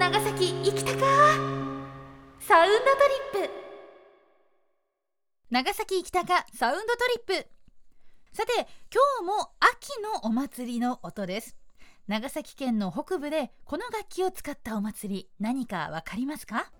長崎行きたかサウンドトリップ。長崎行きたかサウンドトリップ。さて、今日も秋のお祭りの音です。長崎県の北部でこの楽器を使ったお祭り、何かわかりますか？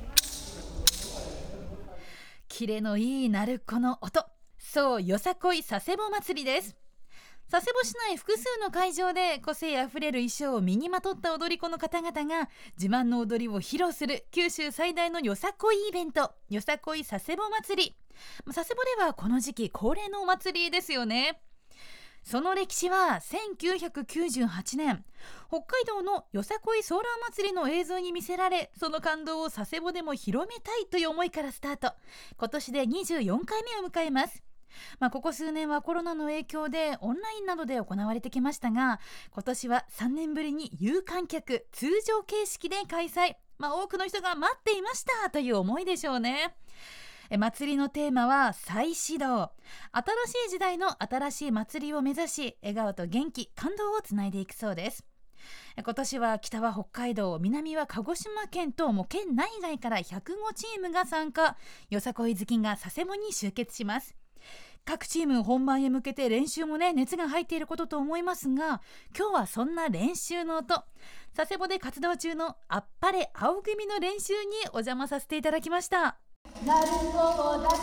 キレのいい鳴るこの音、そう、よさこい佐世保祭りです。佐世保市内複数の会場で個性あふれる衣装を身にまとった踊り子の方々が自慢の踊りを披露する九州最大のよさこいイベント、よさこい佐世保祭り。佐世保ではこの時期恒例のお祭りですよね。その歴史は1998年、北海道のよさこいソーラー祭りの映像に見せられ、その感動を佐世保でも広めたいという思いからスタート。今年で24回目を迎えます。ここ数年はコロナの影響でオンラインなどで行われてきましたが、今年は3年ぶりに有観客通常形式で開催。多くの人が待っていましたという思いでしょうね。祭りのテーマは再始動。新しい時代の新しい祭りを目指し、笑顔と元気、感動をつないでいくそうです。今年は北は北海道、南は鹿児島県と県内外から105チームが参加。よさこい好きが佐世保に集結します。各チーム本番へ向けて練習も熱が入っていることと思いますが、今日はそんな練習の音、佐世保で活動中のあっぱれ青組の練習にお邪魔させていただきました。なるほどだって。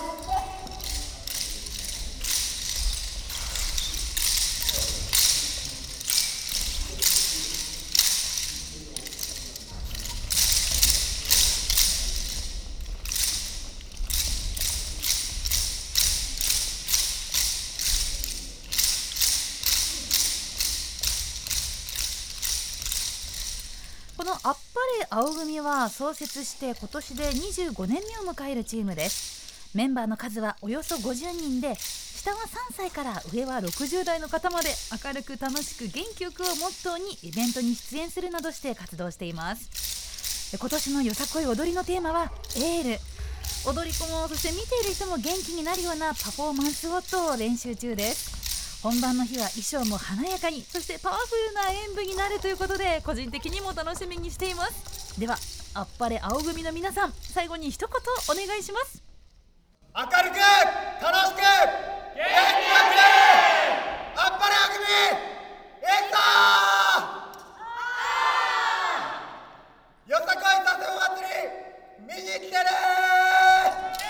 このあっぱれ青組は創設して今年で25年目を迎えるチームです。メンバーの数はおよそ50人で、下は3歳から上は60代の方まで明るく楽しく元気よくをモットーにイベントに出演するなどして活動しています。今年のよさこい踊りのテーマはエール。踊り子もそして見ている人も元気になるようなパフォーマンスをと練習中です。本番の日は衣装も華やかに、そしてパワフルな演舞になるということで、個人的にも楽しみにしています。では、あっぱれ青組の皆さん、最後に一言お願いします。 明るく楽しく元気よくあっぱれ青組いくぞー。よさこい佐世保祭り見に来てねー。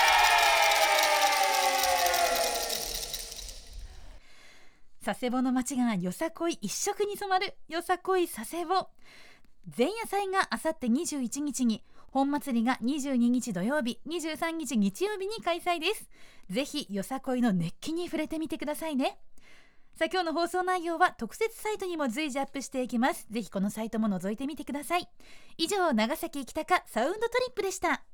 佐世保の街がよさこい一色に染まるよさこい佐世保。前夜祭があさって21日に、本祭りが22日土曜日、23日日曜日に開催です。ぜひよさこいの熱気に触れてみてくださいね。さあ、今日の放送内容は特設サイトにも随時アップしていきます。ぜひこのサイトも覗いてみてください。以上、長崎北かサウンドトリップでした。